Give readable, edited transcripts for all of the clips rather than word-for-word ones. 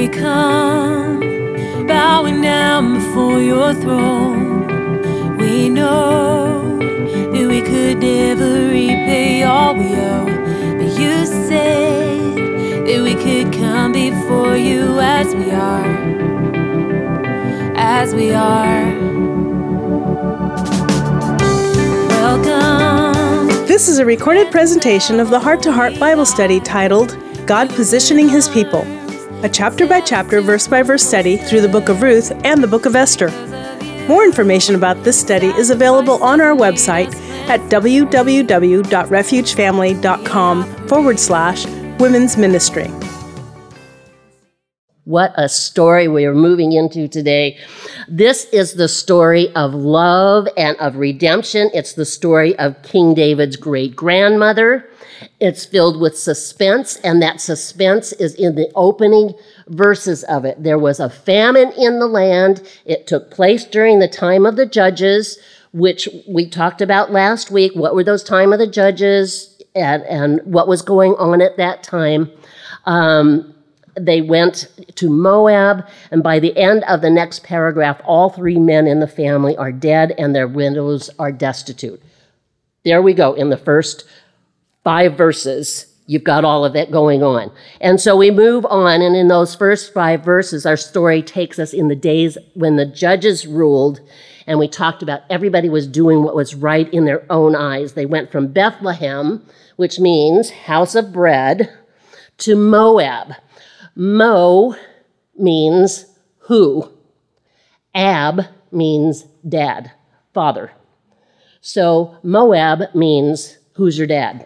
we come, bowing down before your throne. We know that we could never repay all we owe, but you said that we could come before you as we are, as we are. Welcome. This is a recorded presentation of the Heart to Heart Bible study titled, God Positioning His People, a chapter-by-chapter, verse-by-verse study through the book of Ruth and the book of Esther. More information about this study is available on our website at www.refugefamily.com/women's ministry. What a story we are moving into today. This is the story of love and of redemption. It's the story of King David's great-grandmother. It's filled with suspense, and that suspense is in the opening verses of it. There was a famine in the land. It took place during the time of the judges, which we talked about last week. What were those time of the judges and what was going on at that time? They went to Moab, and by the end of the next paragraph, all three men in the family are dead and their widows are destitute. There we go. In the first 5 verses, you've got all of that going on. And so we move on, and in those first 5 verses, our story takes us in the days when the judges ruled, and we talked about everybody was doing what was right in their own eyes. They went from Bethlehem, which means house of bread, to Moab. Mo means who. Ab means dad, father. So Moab means who's your dad.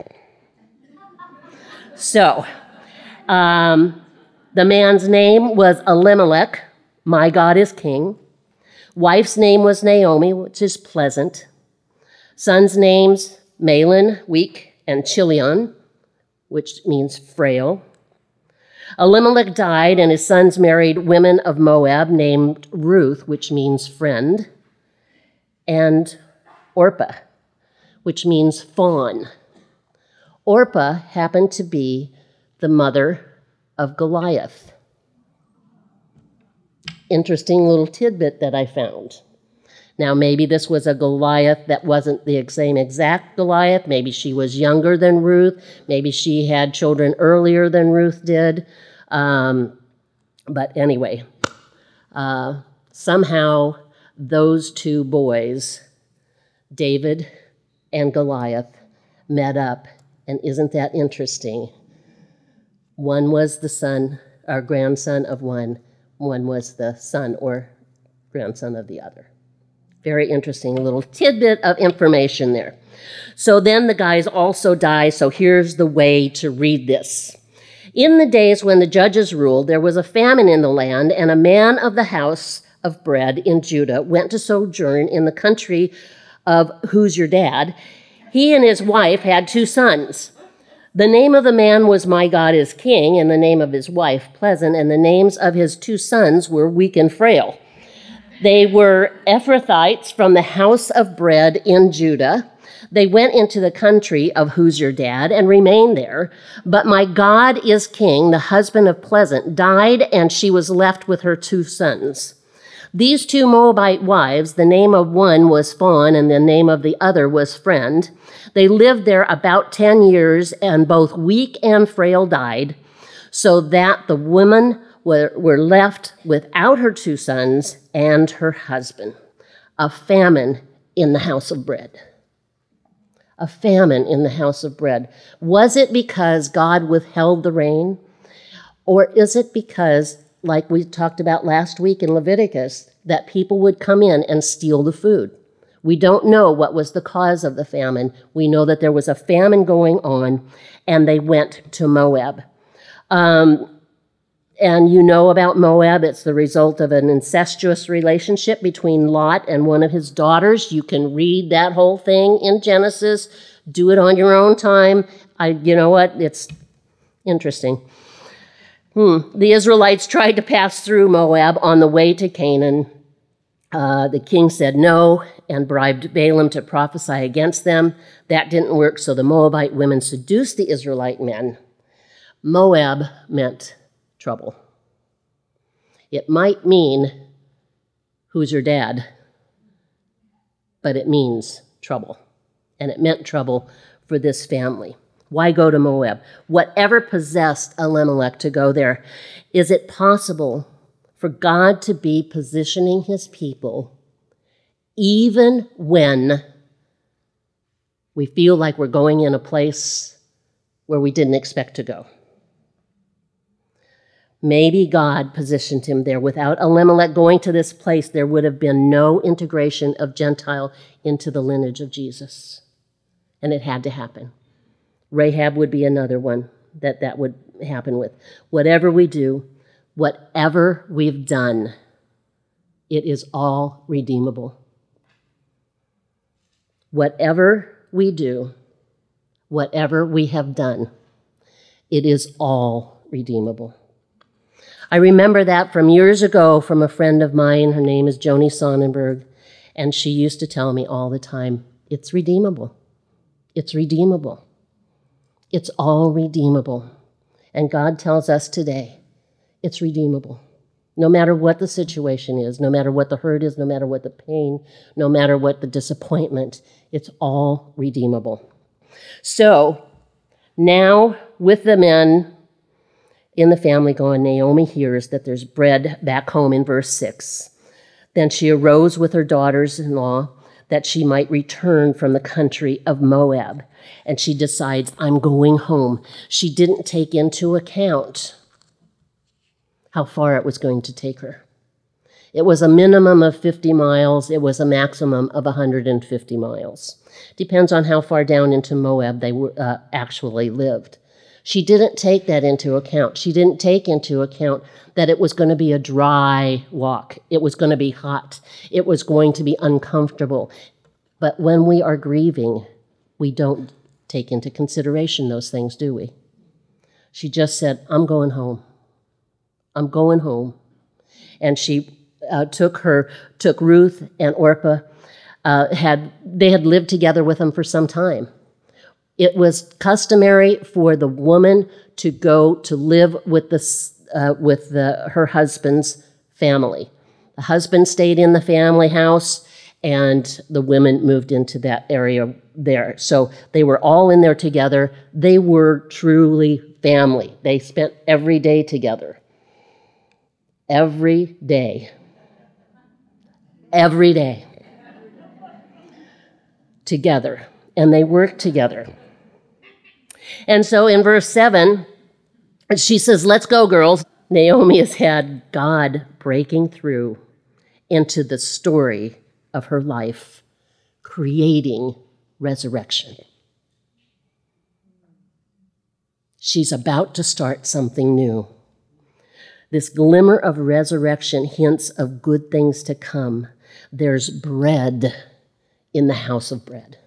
So the man's name was Elimelech, my God is king. Wife's name was Naomi, which is pleasant. Son's names Mahlon, weak, and Chilion, which means frail. Elimelech died, and his sons married women of Moab named Ruth, which means friend, and Orpah, which means fawn. Orpah happened to be the mother of Goliath. Interesting little tidbit that I found. Now, maybe this was a Goliath that wasn't the same exact Goliath. Maybe she was younger than Ruth. Maybe she had children earlier than Ruth did. But anyway, somehow those two boys, David and Goliath, met up. And isn't that interesting? One was the son or grandson of one was the son or grandson of the other. Very interesting little tidbit of information there. So then the guys also die, so here's the way to read this. In the days when the judges ruled, there was a famine in the land, and a man of the house of bread in Judah went to sojourn in the country of Who's Your Dad. He and his wife had 2 sons. The name of the man was My God is King, and the name of his wife Pleasant, and the names of his 2 sons were Weak and Frail. They were Ephrathites from the house of bread in Judah. They went into the country of Who's Your Dad and remained there. But My God is King, the husband of Pleasant, died, and she was left with her 2 sons. These 2 Moabite wives, the name of one was Fawn and the name of the other was Friend. They lived there about 10 years, and both weak and frail died, so that the women were left without her 2 sons and her husband. A famine in the house of bread. A famine in the house of bread. Was it because God withheld the rain? Or is it because, like we talked about last week in Leviticus, that people would come in and steal the food? We don't know what was the cause of the famine. We know that there was a famine going on, and they went to Moab. And you know about Moab. It's the result of an incestuous relationship between Lot and one of his daughters. You can read that whole thing in Genesis. Do it on your own time. You know what? It's interesting. The Israelites tried to pass through Moab on the way to Canaan. The king said no and bribed Balaam to prophesy against them. That didn't work, so the Moabite women seduced the Israelite men. Moab meant trouble. It might mean, who's your dad? But it means trouble. And it meant trouble for this family. Why go to Moab? Whatever possessed Elimelech to go there? Is it possible for God to be positioning his people even when we feel like we're going in a place where we didn't expect to go? Maybe God positioned him there. Without Elimelech going to this place, there would have been no integration of Gentile into the lineage of Jesus. And it had to happen. Rahab would be another one that would happen with. Whatever we do, whatever we've done, it is all redeemable. Whatever we do, whatever we have done, it is all redeemable. I remember that from years ago from a friend of mine. Her name is Joni Sonnenberg, and she used to tell me all the time, it's redeemable. It's redeemable. It's all redeemable. And God tells us today, it's redeemable. No matter what the situation is, no matter what the hurt is, no matter what the pain, no matter what the disappointment, it's all redeemable. So now with the men in the family gone, Naomi hears that there's bread back home in verse 6. Then she arose with her daughters-in-law that she might return from the country of Moab. And she decides, I'm going home. She didn't take into account how far it was going to take her. It was a minimum of 50 miles. It was a maximum of 150 miles. Depends on how far down into Moab they actually lived. She didn't take that into account. She didn't take into account that it was going to be a dry walk. It was going to be hot. It was going to be uncomfortable. But when we are grieving, we don't take into consideration those things, do we? She just said, I'm going home. I'm going home. And she took Ruth and Orpah. They had lived together with them for some time. It was customary for the woman to go to live with her husband's family. The husband stayed in the family house, and the women moved into that area there. So they were all in there together. They were truly family. They spent every day together. Every day. Every day. Together. And they worked together. And so in verse 7, she says, let's go, girls. Naomi has had God breaking through into the story of her life, creating resurrection. She's about to start something new. This glimmer of resurrection hints of good things to come. There's bread in the house of bread.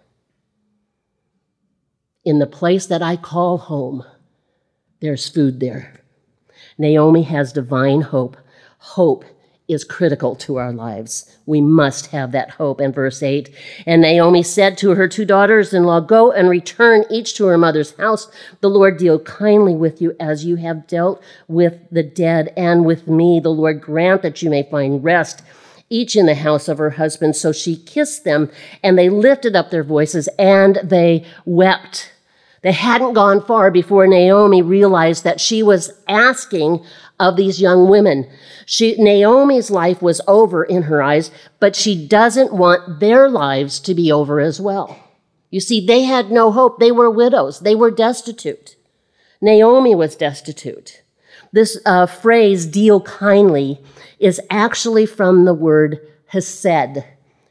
In the place that I call home, there's food there. Naomi has divine hope. Hope is critical to our lives. We must have that hope. And verse 8, and Naomi said to her two daughters-in-law, go and return each to her mother's house. The Lord deal kindly with you as you have dealt with the dead and with me. The Lord grant that you may find rest, each in the house of her husband. So she kissed them, and they lifted up their voices, and they wept. They hadn't gone far before Naomi realized that she was asking of these young women. Naomi's life was over in her eyes, but she doesn't want their lives to be over as well. You see, they had no hope. They were widows. They were destitute. Naomi was destitute. This phrase, deal kindly, is actually from the word hesed,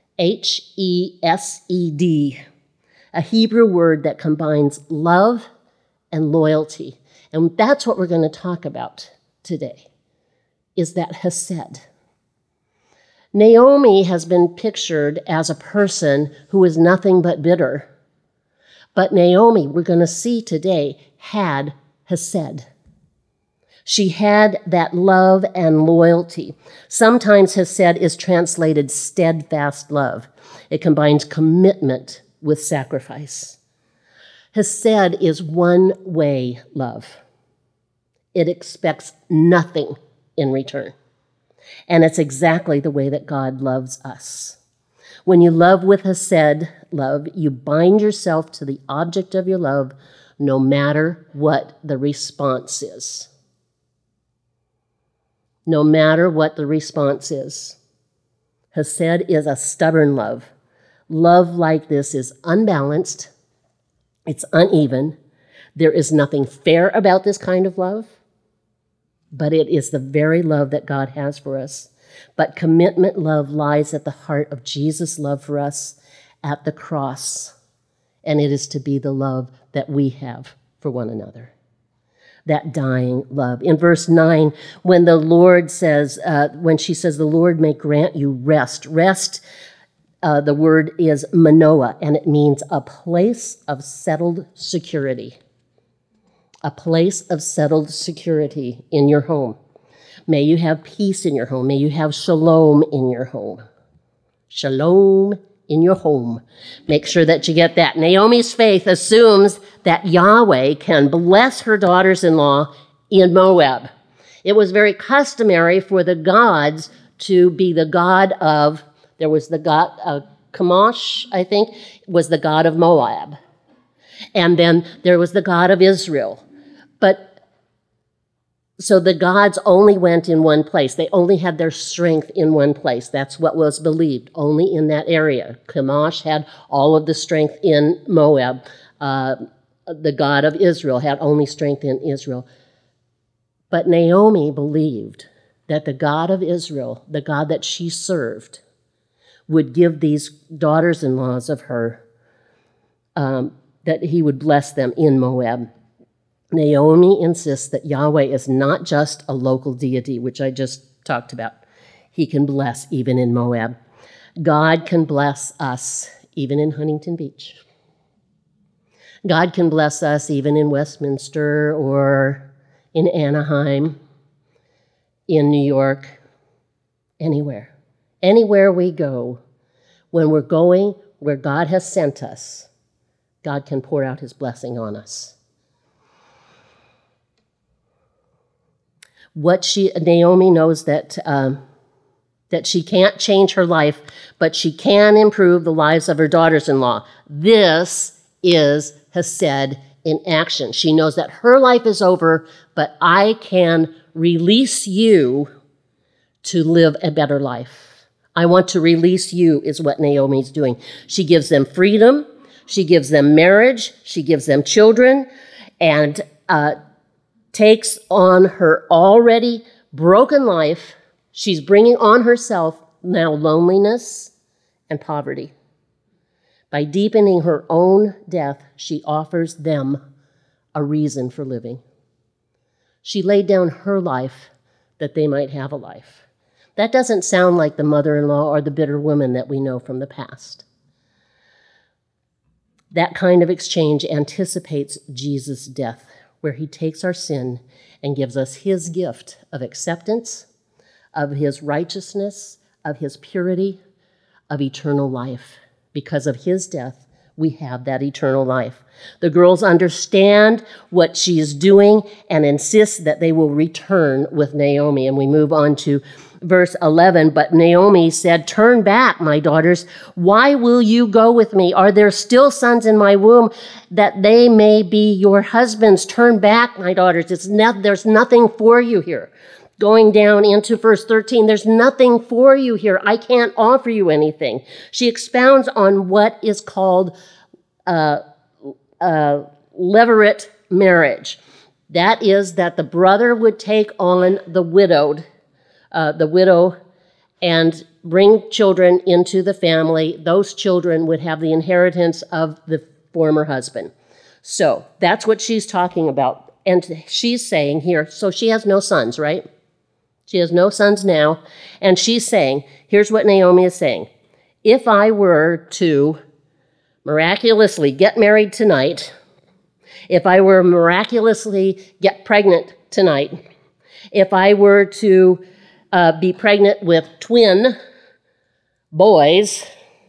H-E-S-E-D, a Hebrew word that combines love and loyalty. And that's what we're going to talk about today, is that hesed. Naomi has been pictured as a person who is nothing but bitter. But Naomi, we're going to see today, had hesed. She had that love and loyalty. Sometimes hesed is translated steadfast love. It combines commitment with sacrifice. Hesed is one-way love. It expects nothing in return. And it's exactly the way that God loves us. When you love with hesed love, you bind yourself to the object of your love no matter what the response is. No matter what the response is. Hesed is a stubborn love. Love like this is unbalanced. It's uneven. There is nothing fair about this kind of love, but it is the very love that God has for us. But commitment love lies at the heart of Jesus' love for us at the cross, and it is to be the love that we have for one another. That dying love. In verse 9, when the Lord says, when she says, the Lord may grant you rest. Rest, the word is manoah, and it means a place of settled security. A place of settled security in your home. May you have peace in your home. May you have shalom in your home. Shalom in your home. Make sure that you get that. Naomi's faith assumes that Yahweh can bless her daughters-in-law in Moab. It was very customary for the gods to be the god of, there was the god, Chemosh, I think, was the god of Moab. And then there was the god of Israel. But so the gods only went in one place. They only had their strength in one place. That's what was believed, only in that area. Chemosh had all of the strength in Moab. The God of Israel had only strength in Israel. But Naomi believed that the God of Israel, the God that she served, would give these daughters-in-laws of her, that he would bless them in Moab. Naomi insists that Yahweh is not just a local deity, which I just talked about. He can bless even in Moab. God can bless us even in Huntington Beach. God can bless us even in Westminster or in Anaheim, in New York, anywhere. Anywhere we go, when we're going where God has sent us, God can pour out his blessing on us. Naomi knows that she can't change her life, but she can improve the lives of her daughters-in-law. This is Hesed in action. She knows that her life is over, but I can release you to live a better life. I want to release you, is what Naomi's doing. She gives them freedom. She gives them marriage. She gives them children, and takes on her already broken life. She's bringing on herself now loneliness and poverty. By deepening her own death, she offers them a reason for living. She laid down her life that they might have a life. That doesn't sound like the mother-in-law or the bitter woman that we know from the past. That kind of exchange anticipates Jesus' death, where he takes our sin and gives us his gift of acceptance, of his righteousness, of his purity, of eternal life. Because of his death, we have that eternal life. The girls understand what she is doing and insist that they will return with Naomi. And we move on to verse 11. But Naomi said, "Turn back, my daughters. Why will you go with me? Are there still sons in my womb that they may be your husbands? Turn back, my daughters. There's nothing for you here." Going down into verse 13, there's nothing for you here. I can't offer you anything. She expounds on what is called levirate marriage. That is that the brother would take on the widow, and bring children into the family. Those children would have the inheritance of the former husband. So that's what she's talking about. And she's saying here, so she has no sons, right? She has no sons now. And she's saying, here's what Naomi is saying. If I were to miraculously get married tonight, if I were miraculously get pregnant tonight, if I were to be pregnant with twin boys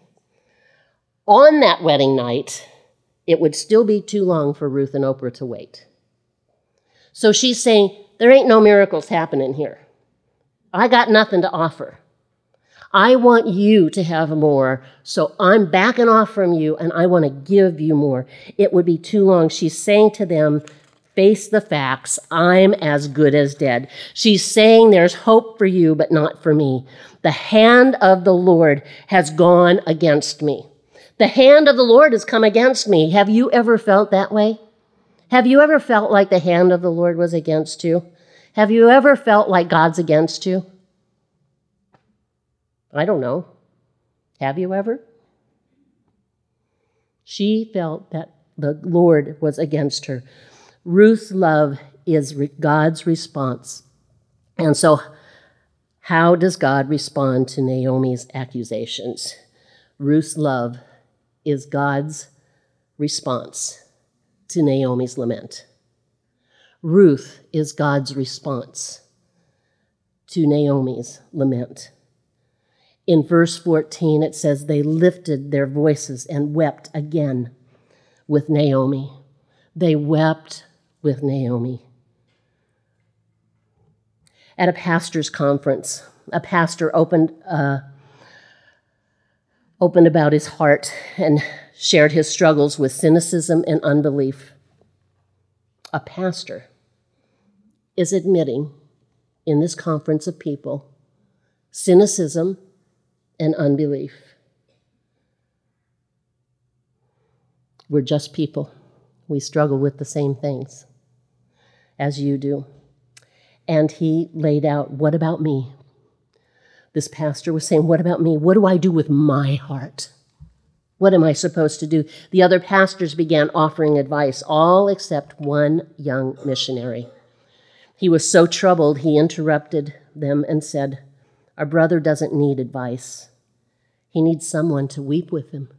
on that wedding night, it would still be too long for Ruth and Oprah to wait. So she's saying, there ain't no miracles happening here. I got nothing to offer. I want you to have more, so I'm backing off from you, and I want to give you more. It would be too long. She's saying to them, face the facts. I'm as good as dead. She's saying there's hope for you, but not for me. The hand of the Lord has gone against me. The hand of the Lord has come against me. Have you ever felt that way? Have you ever felt like the hand of the Lord was against you? Have you ever felt like God's against you? I don't know. Have you ever? She felt that the Lord was against her. Ruth's love is God's response. And so, how does God respond to Naomi's accusations? Ruth's love is God's response to Naomi's lament. Ruth is God's response to Naomi's lament. In verse 14, it says, they lifted their voices and wept again with Naomi. They wept with Naomi. At a pastor's conference, a pastor opened about his heart and shared his struggles with cynicism and unbelief. A pastor is admitting in this conference of people cynicism and unbelief. We're just people. We struggle with the same things as you do. And he laid out, what about me? This pastor was saying, what about me? What do I do with my heart? What am I supposed to do? The other pastors began offering advice, all except one young missionary. He was so troubled, he interrupted them and said, our brother doesn't need advice. He needs someone to weep with him.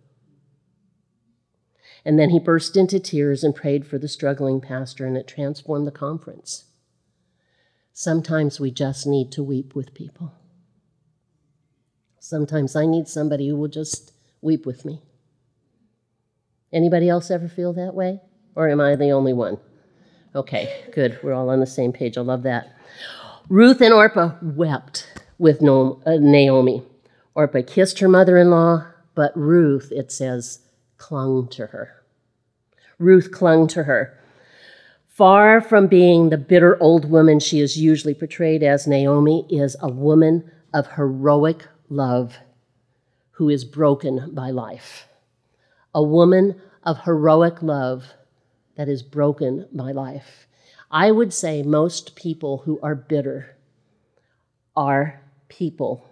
And then he burst into tears and prayed for the struggling pastor, and it transformed the conference. Sometimes we just need to weep with people. Sometimes I need somebody who will just weep with me. Anybody else ever feel that way? Or am I the only one? Okay, good. We're all on the same page. I love that. Ruth and Orpah wept with Naomi. Orpah kissed her mother-in-law, but Ruth, it says, clung to her. Ruth clung to her. Far from being the bitter old woman she is usually portrayed as, Naomi is a woman of heroic love who is broken by life. A woman of heroic love that is broken by life. I would say most people who are bitter are people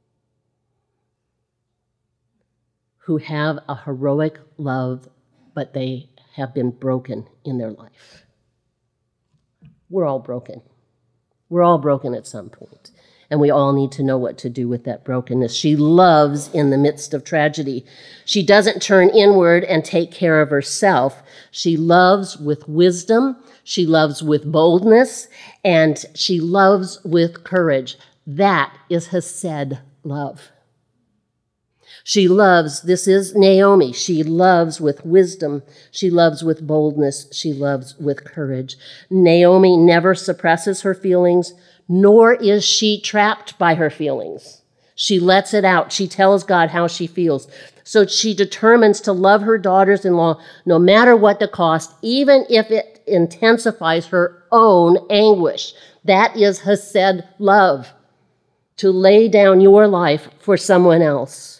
who have a heroic love, but they have been broken in their life. We're all broken. We're all broken at some point, and we all need to know what to do with that brokenness. She loves in the midst of tragedy. She doesn't turn inward and take care of herself. She loves with wisdom, she loves with boldness, and she loves with courage. That is Hesed love. She loves, this is Naomi, she loves with wisdom, she loves with boldness, she loves with courage. Naomi never suppresses her feelings, nor is she trapped by her feelings. She lets it out. She tells God how she feels. So she determines to love her daughters-in-law no matter what the cost, even if it intensifies her own anguish. That is Hesed love, to lay down your life for someone else.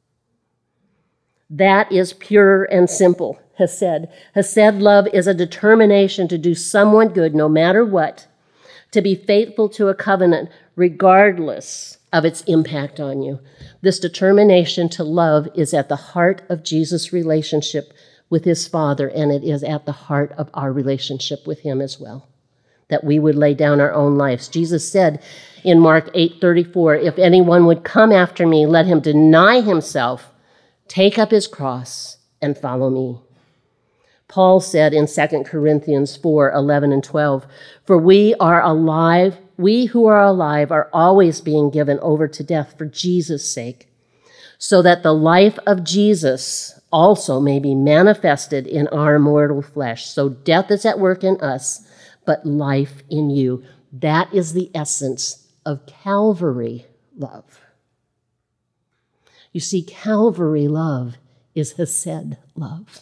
That is pure and simple, Hesed. Hesed love is a determination to do someone good no matter what, to be faithful to a covenant regardless of its impact on you. This determination to love is at the heart of Jesus' relationship with his Father, and it is at the heart of our relationship with him as well, that we would lay down our own lives. Jesus said in Mark 8:34, if anyone would come after me, let him deny himself, take up his cross, and follow me. Paul said in 2 Corinthians 4:11 and 12, for we who are alive are always being given over to death for Jesus' sake, so that the life of Jesus also may be manifested in our mortal flesh. So death is at work in us, but life in you. That is the essence of Calvary love. You see, Calvary love is Hesed love.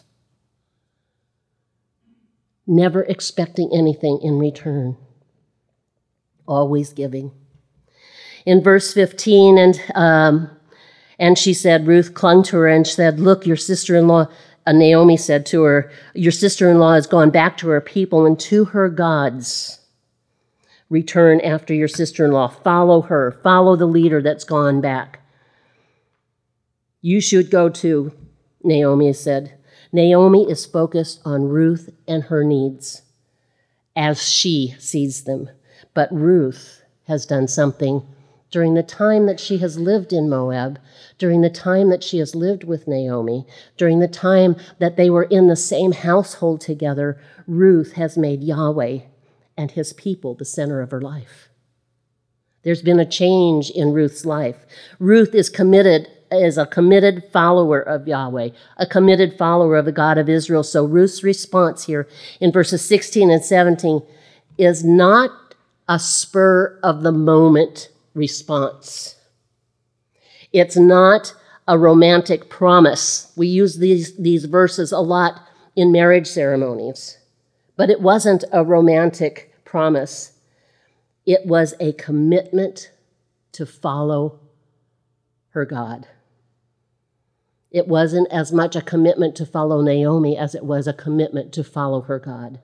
Never expecting anything in return. Always giving. In verse 15, and she said, Ruth clung to her and said, look, your sister-in-law, Naomi said to her, your sister-in-law has gone back to her people and to her gods. Return after your sister-in-law. Follow her. Follow the leader that's gone back. You should go too, Naomi said. Naomi is focused on Ruth and her needs as she sees them. But Ruth has done something during the time that she has lived in Moab, during the time that she has lived with Naomi, during the time that they were in the same household together. Ruth has made Yahweh and his people the center of her life. There's been a change in Ruth's life. Ruth is a committed follower of Yahweh, a committed follower of the God of Israel. So Ruth's response here in verses 16 and 17 is not a spur of the moment response. It's not a romantic promise. We use these verses a lot in marriage ceremonies, but it wasn't a romantic promise. It was a commitment to follow her God. It wasn't as much a commitment to follow Naomi as it was a commitment to follow her God.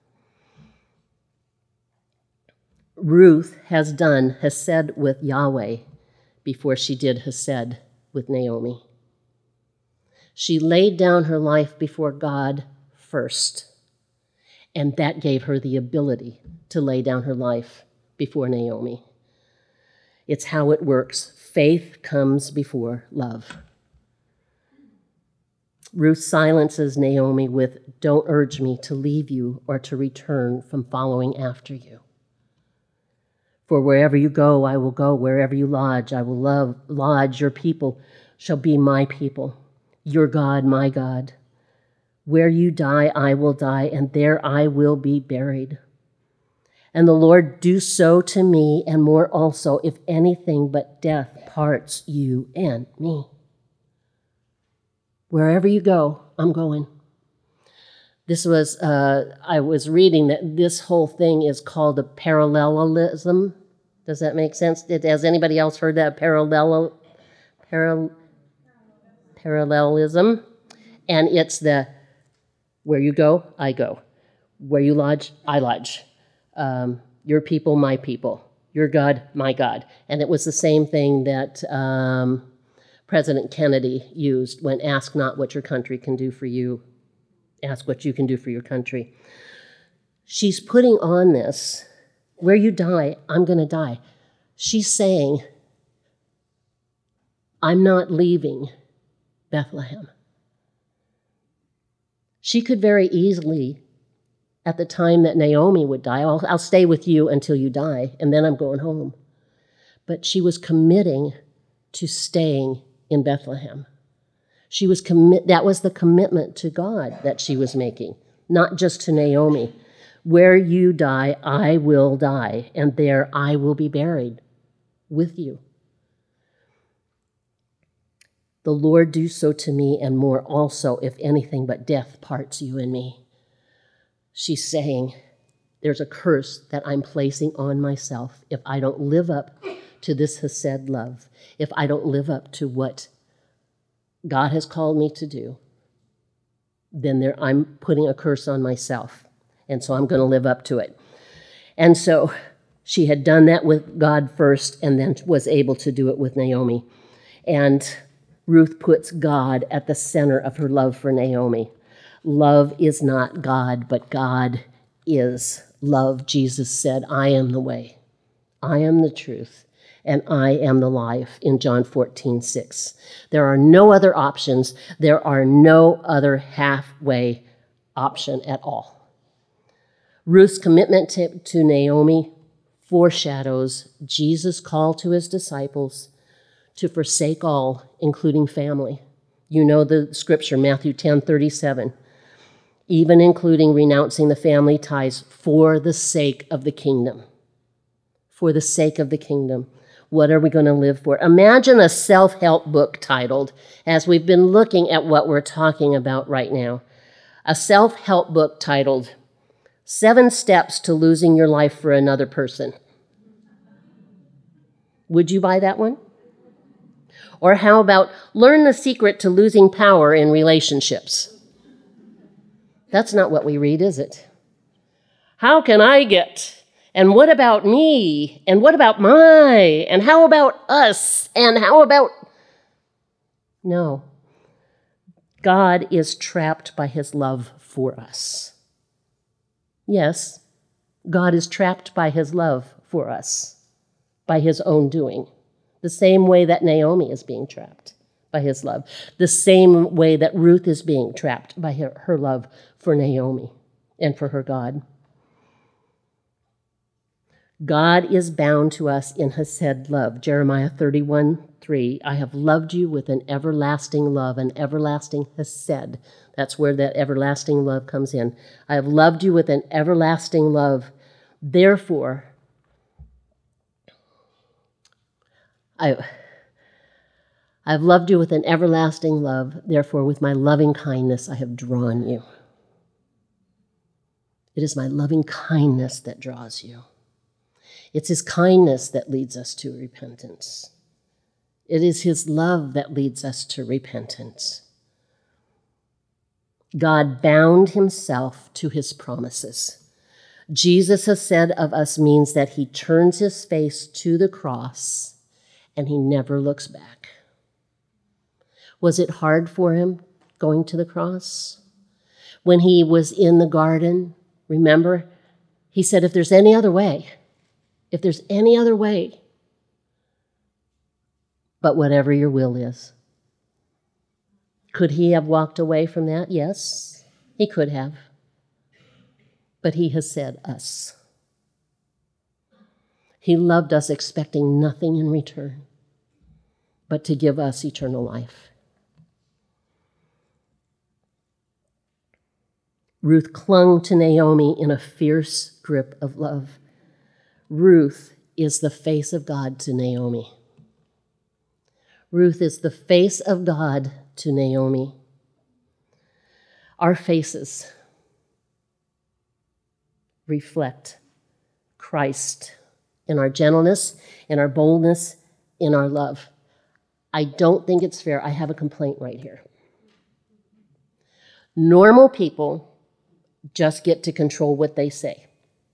Ruth has done Hesed with Yahweh before she did Hesed with Naomi. She laid down her life before God first, and that gave her the ability to lay down her life before Naomi. It's how it works. Faith comes before love. Ruth silences Naomi with, don't urge me to leave you or to return from following after you. For wherever you go, I will go. Wherever you lodge, I will lodge. Your people shall be my people. Your God, my God. Where you die, I will die, and there I will be buried. And the Lord do so to me, and more also, if anything but death parts you and me. Wherever you go, I'm going. This was, I was reading that this whole thing is called a parallelism. Does that make sense? Has anybody else heard that? Parallelism. And it's the, where you go, I go. Where you lodge, I lodge. Your people, my people. Your God, my God. And it was the same thing that President Kennedy used when ask not what your country can do for you. Ask what you can do for your country. She's putting on this, where you die, I'm going to die. She's saying, I'm not leaving Bethlehem. She could very easily, at the time that Naomi would die, I'll stay with you until you die, and then I'm going home. But she was committing to staying in Bethlehem. She was that was the commitment to God that she was making, not just to Naomi. Where you die, I will die, and there I will be buried with you. The Lord do so to me, and more also, if anything but death parts you and me. She's saying, there's a curse that I'm placing on myself if I don't live up to this Hesed love, if I don't live up to what God has called me to do, then I'm putting a curse on myself. And so I'm going to live up to it. And so she had done that with God first and then was able to do it with Naomi. And Ruth puts God at the center of her love for Naomi. Love is not God, but God is love. Jesus said, I am the way, I am the truth, and I am the life in John 14:6. There are no other options. There are no other halfway option at all. Ruth's commitment to Naomi foreshadows Jesus' call to his disciples to forsake all, including family. You know the scripture, Matthew 10:37, even including renouncing the family ties for the sake of the kingdom. for the sake of the kingdom? What are we going to live for? Imagine a self-help book titled, as we've been looking at what we're talking about right now, a self-help book titled, 7 Steps to Losing Your Life for Another Person. Would you buy that one? Or how about Learn the Secret to Losing Power in Relationships? That's not what we read, is it? How can I get? And what about me? And what about my? And how about us? And how about... No. God is trapped by his love for us. Yes, God is trapped by his love for us, by his own doing, the same way that Naomi is being trapped by his love, the same way that Ruth is being trapped by her love for Naomi and for her God. God is bound to us in hesed love. Jeremiah 31:3, I have loved you with an everlasting love, an everlasting hesed. That's where that everlasting love comes in. I have loved you with an everlasting love. Therefore, I've loved you with an everlasting love. Therefore, with my loving kindness, I have drawn you. It is my loving kindness that draws you. It's his kindness that leads us to repentance. It is his love that leads us to repentance. God bound himself to his promises. Jesus has said of us means that he turns his face to the cross and he never looks back. Was it hard for him going to the cross? When he was in the garden, remember, he said, if there's any other way, but whatever your will is. Could he have walked away from that? Yes, he could have. But he has said us. He loved us expecting nothing in return, but to give us eternal life. Ruth clung to Naomi in a fierce grip of love. Ruth is the face of God to Naomi. Ruth is the face of God to Naomi. Our faces reflect Christ in our gentleness, in our boldness, in our love. I don't think it's fair. I have a complaint right here. Normal people just get to control what they say.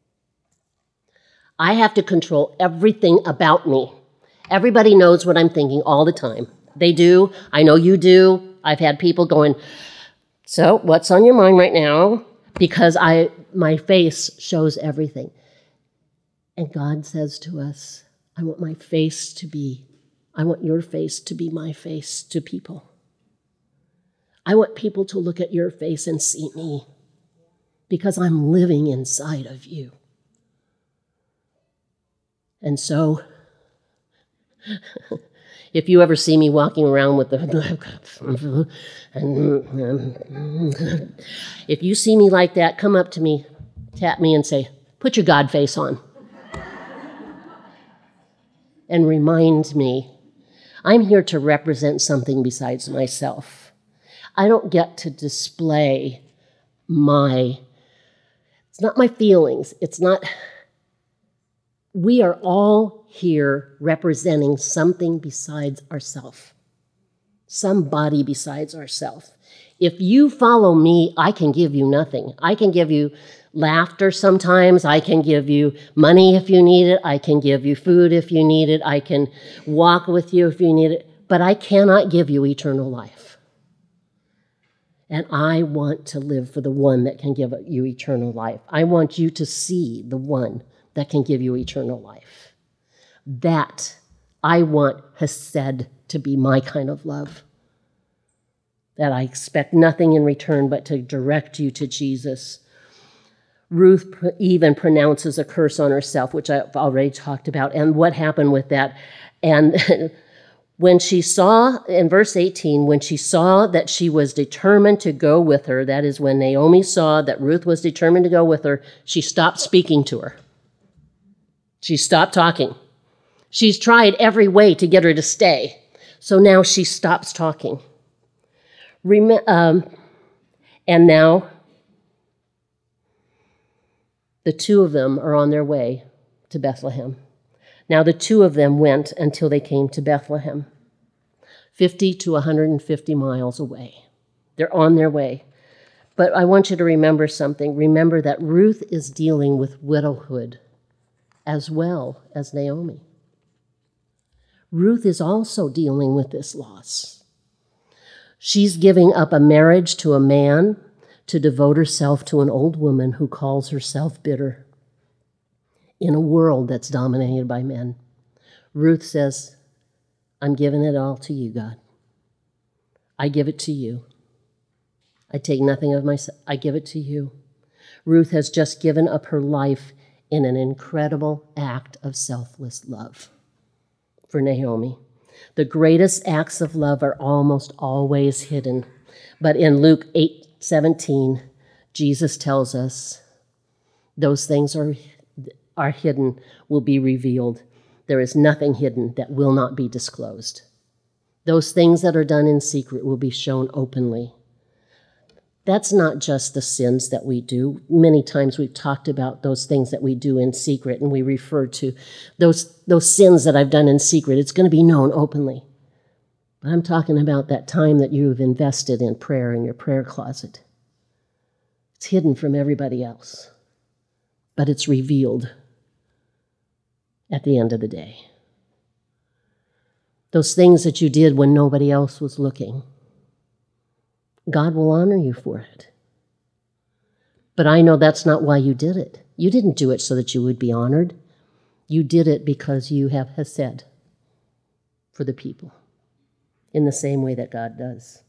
I have to control everything about me. Everybody knows what I'm thinking all the time. They do. I know you do. I've had people going, so what's on your mind right now? Because my face shows everything. And God says to us, I want your face to be my face to people. I want people to look at your face and see me because I'm living inside of you. And so, if you ever see me walking around with if you see me like that, come up to me, tap me and say, put your God face on. And remind me, I'm here to represent something besides myself. I don't get to display it's not my feelings, we are all here representing something besides ourselves, somebody besides ourselves. If you follow me, I can give you nothing. I can give you laughter sometimes. I can give you money if you need it. I can give you food if you need it. I can walk with you if you need it. But I cannot give you eternal life. And I want to live for the one that can give you eternal life. I want you to see the one that can give you eternal life. That I want hesed to be my kind of love. That I expect nothing in return but to direct you to Jesus. Ruth even pronounces a curse on herself, which I've already talked about, and what happened with that. And when she saw, in verse 18, when she saw that she was determined to go with her, that is when Naomi saw that Ruth was determined to go with her, she stopped speaking to her. She stopped talking. She's tried every way to get her to stay. So now she stops talking. And now the two of them are on their way to Bethlehem. Now the two of them went until they came to Bethlehem, 50 to 150 miles away. They're on their way. But I want you to remember something. Remember that Ruth is dealing with widowhood as well as Naomi. Ruth is also dealing with this loss. She's giving up a marriage to a man to devote herself to an old woman who calls herself bitter in a world that's dominated by men. Ruth says, I'm giving it all to you, God. I give it to you. I take nothing of myself. I give it to you. Ruth has just given up her life in an incredible act of selfless love for Naomi. The greatest acts of love are almost always hidden. But in Luke 8:17, Jesus tells us those things are hidden, will be revealed. There is nothing hidden that will not be disclosed. Those things that are done in secret will be shown openly. That's not just the sins that we do. Many times we've talked about those things that we do in secret, and we refer to those sins that I've done in secret. It's going to be known openly. But I'm talking about that time that you've invested in prayer in your prayer closet. It's hidden from everybody else, but it's revealed at the end of the day. Those things that you did when nobody else was looking, God will honor you for it. But I know that's not why you did it. You didn't do it so that you would be honored. You did it because you have hesed for the people in the same way that God does.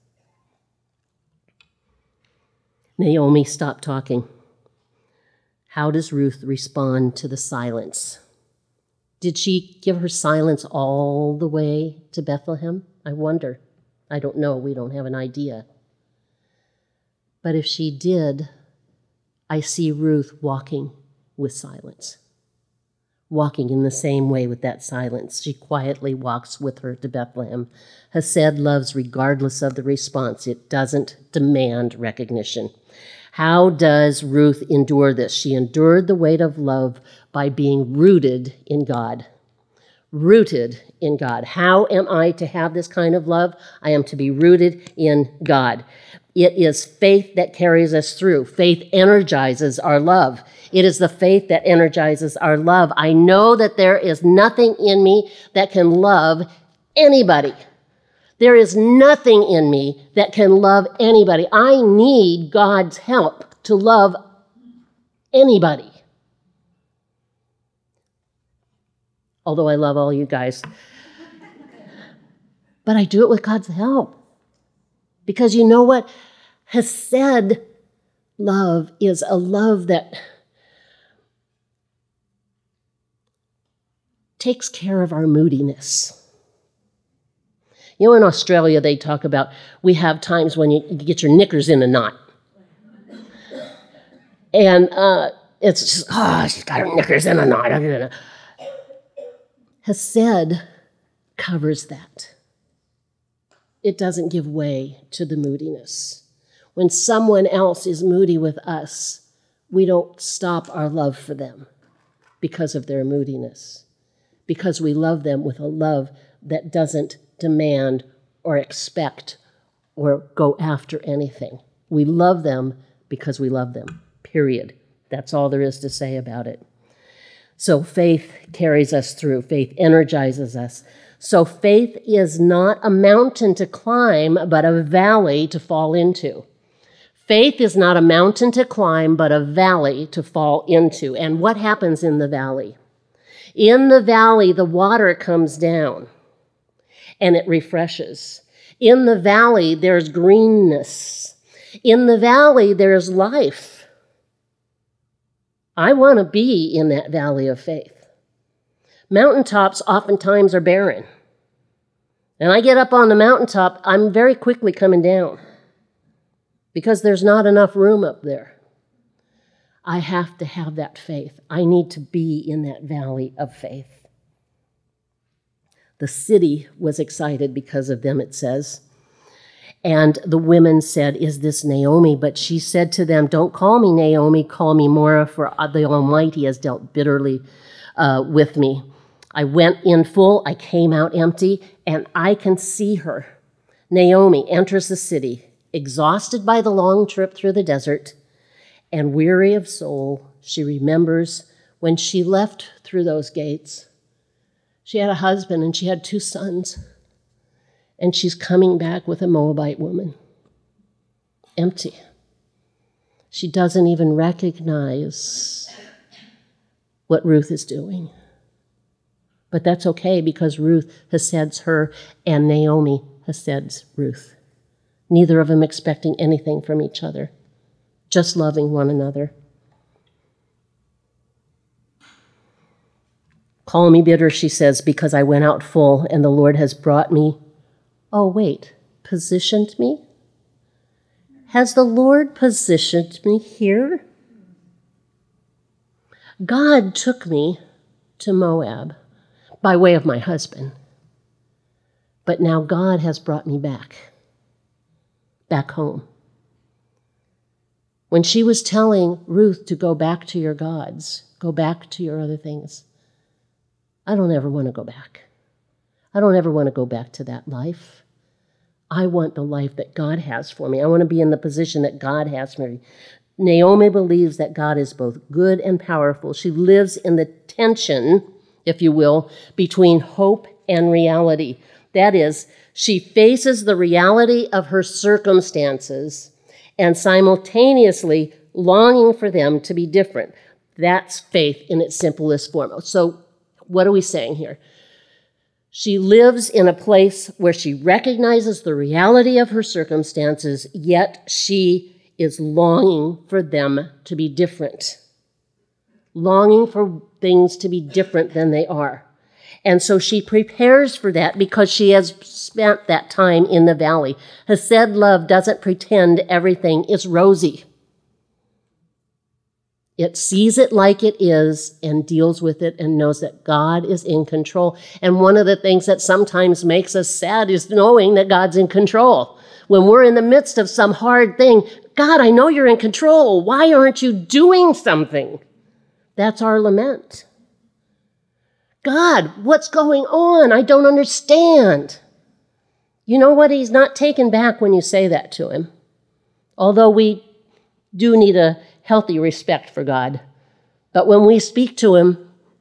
Naomi stopped talking. How does Ruth respond to the silence? Did she give her silence all the way to Bethlehem? I wonder. I don't know. We don't have an idea. But if she did, I see Ruth walking with silence, walking in the same way with that silence. She quietly walks with her to Bethlehem. Hesed loves regardless of the response. It doesn't demand recognition. How does Ruth endure this? She endured the weight of love by being rooted in God. Rooted in God. How am I to have this kind of love? I am to be rooted in God. It is faith that carries us through. Faith energizes our love. It is the faith that energizes our love. I know that there is nothing in me that can love anybody. There is nothing in me that can love anybody. I need God's help to love anybody. Although I love all you guys. But I do it with God's help. Because you know what? Hesed love is a love that takes care of our moodiness. You know, in Australia, they talk about, we have times when you get your knickers in a knot. And it's just, she's got her knickers in a knot. Hesed covers that. It doesn't give way to the moodiness. When someone else is moody with us, we don't stop our love for them because of their moodiness, because we love them with a love that doesn't demand or expect or go after anything. We love them because we love them, period. That's all there is to say about it. So faith carries us through. Faith energizes us. So faith is not a mountain to climb, but a valley to fall into. Faith is not a mountain to climb, but a valley to fall into. And what happens in the valley? In the valley, the water comes down and it refreshes. In the valley, there's greenness. In the valley, there's life. I want to be in that valley of faith. Mountaintops oftentimes are barren. And I get up on the mountaintop, I'm very quickly coming down because there's not enough room up there. I have to have that faith. I need to be in that valley of faith. The city was excited because of them, it says. And the women said, "Is this Naomi?" But she said to them, "Don't call me Naomi, call me Mara, for the Almighty has dealt bitterly with me. I went in full, I came out empty, and I can see her." Naomi enters the city, exhausted by the long trip through the desert, and weary of soul. She remembers when she left through those gates. She had a husband and she had 2 sons. And she's coming back with a Moabite woman, empty. She doesn't even recognize what Ruth is doing. But that's okay, because Ruth Hesed's her and Naomi Hesed's Ruth. Neither of them expecting anything from each other, just loving one another. "Call me bitter," she says, "because I went out full and the Lord has brought me." Oh, wait, positioned me? Has the Lord positioned me here? God took me to Moab by way of my husband. But now God has brought me back home. When she was telling Ruth to go back to your gods, go back to your other things, I don't ever want to go back. I don't ever want to go back to that life. I want the life that God has for me. I want to be in the position that God has for me. Naomi believes that God is both good and powerful. She lives in the tension, if you will, between hope and reality. That is, she faces the reality of her circumstances and simultaneously longing for them to be different. That's faith in its simplest form. So what are we saying here? She lives in a place where she recognizes the reality of her circumstances, yet she is longing for them to be different. Longing for things to be different than they are. And so she prepares for that because she has spent that time in the valley. Hesed love doesn't pretend everything is rosy. It sees it like it is and deals with it and knows that God is in control. And one of the things that sometimes makes us sad is knowing that God's in control. When we're in the midst of some hard thing, God, I know you're in control. Why aren't you doing something? That's our lament. God, what's going on? I don't understand. You know what? He's not taken back when you say that to him. Although we do need a healthy respect for God. But when we speak to him,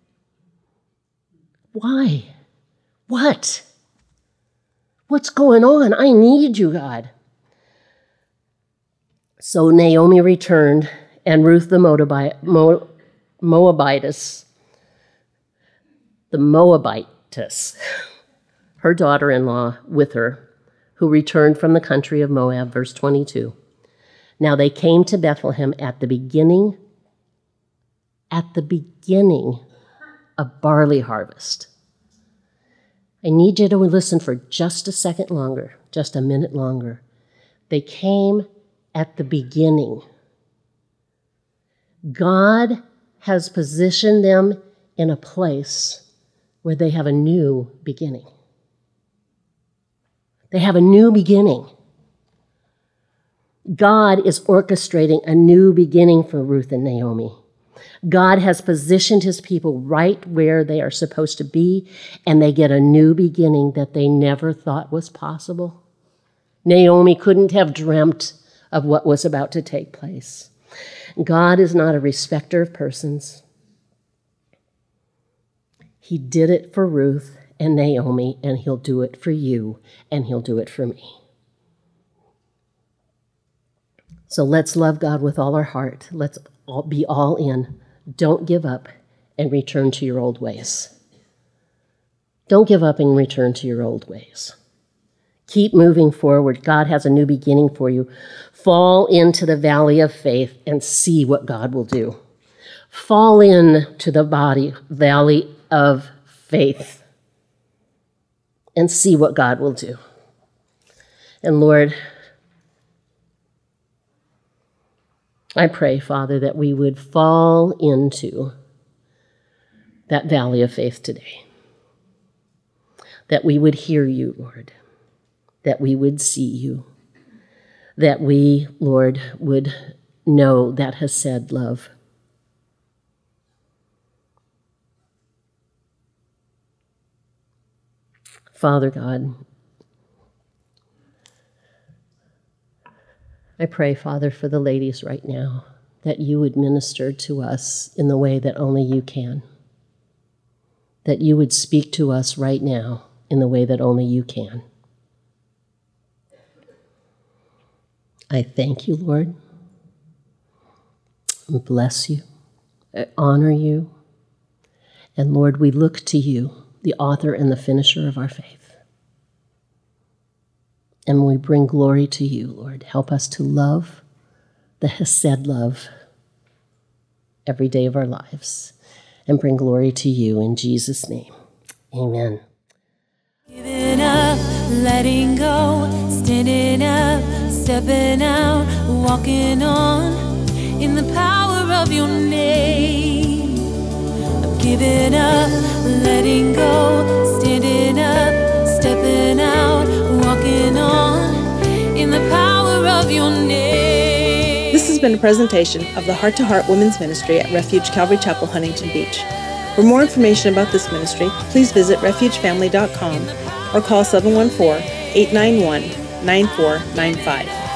why? What? What's going on? I need you, God. So Naomi returned, and Ruth the Moabitess, her daughter-in-law, with her, who returned from the country of Moab, verse 22. Now they came to Bethlehem at the beginning of barley harvest. I need you to listen for just a second longer, just a minute longer. They came at the beginning. God has positioned them in a place where they have a new beginning. They have a new beginning. God is orchestrating a new beginning for Ruth and Naomi. God has positioned his people right where they are supposed to be, and they get a new beginning that they never thought was possible. Naomi couldn't have dreamt of what was about to take place. God is not a respecter of persons. He did it for Ruth and Naomi, and he'll do it for you, and he'll do it for me. So let's love God with all our heart. Let's be all in. Don't give up and return to your old ways. Don't give up and return to your old ways. Keep moving forward. God has a new beginning for you. Fall into the valley of faith and see what God will do. Fall into the valley of faith and see what God will do. And Lord, I pray, Father, that we would fall into that valley of faith today, that we would hear you, Lord, that we would see you, that we, Lord, would know that Hesed love. Father God, I pray, Father, for the ladies right now, that you would minister to us in the way that only you can, that you would speak to us right now in the way that only you can. I thank you, Lord. I bless you. I honor you. And Lord, we look to you, the author and the finisher of our faith. And we bring glory to you, Lord. Help us to love the Hesed love every day of our lives and bring glory to you in Jesus' name. Amen. Giving up, letting go, standing up, stepping out, walking on in the power of your name. I'm giving up, letting go, standing up, stepping out, walking on in the power of your name. This has been a presentation of the Heart to Heart Women's Ministry at Refuge Calvary Chapel, Huntington Beach. For more information about this ministry, please visit refugefamily.com or call 714-891-9495.